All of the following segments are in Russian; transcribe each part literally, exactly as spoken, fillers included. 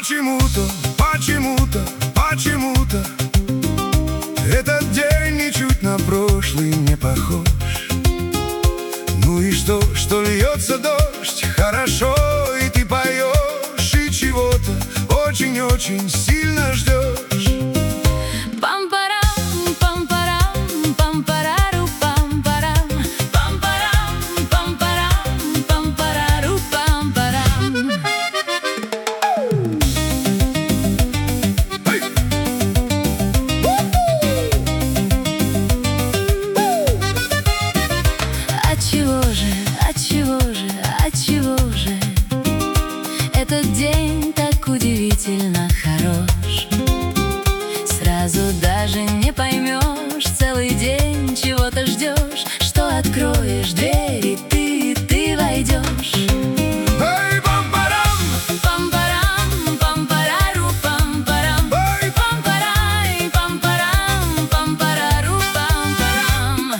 Почему-то, почему-то, почему-то этот день ничуть на прошлый не похож. Ну и что, что льется дождь, хорошо, и ты поешь, и чего-то очень-очень сильно ждешь. Пам-парам, пам-парам, пам-парару, пам-парам, пам-парам, пам-парам, пам-парару, пам-парам. Отчего же, отчего же, отчего же этот день так удивительно хорош? Сразу даже не поймешь, целый день чего-то ждешь, что откроешь дверь, и ты, и ты войдешь. Эй, пам-парам! Пам-парам, пам-парару, пам-парам. Эй! Пам-парай, пам-парам, пам-парару, пам-парам.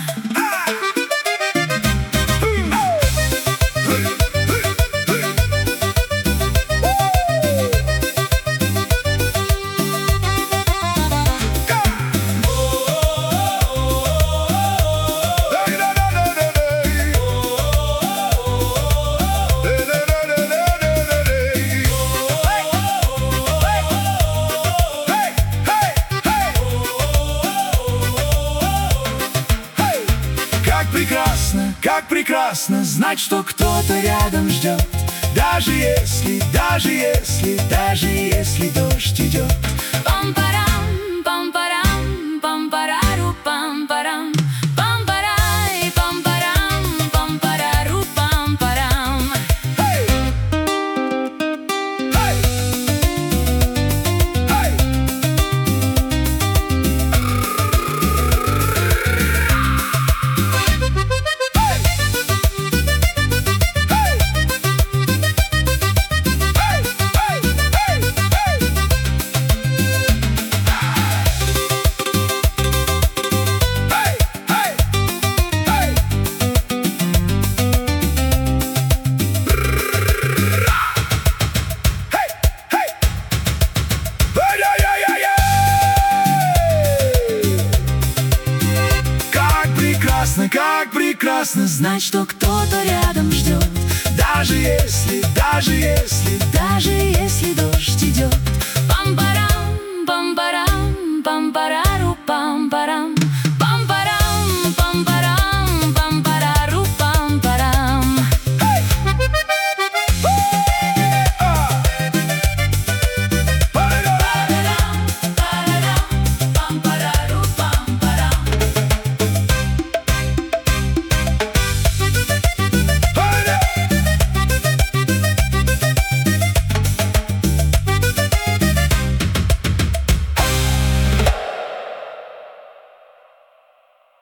Как прекрасно, как прекрасно знать, что кто-то рядом ждет. Даже если, даже если, даже если дождь идет. Пам-парам, пам-парам, пам-парару, пам-парам. Пам-парай, пам-парам, пам-парару, пам-парам. Эй! Эй! Эй! Как прекрасно знать, что кто-то рядом ждет. Даже если, даже если, Даже если дождь идет.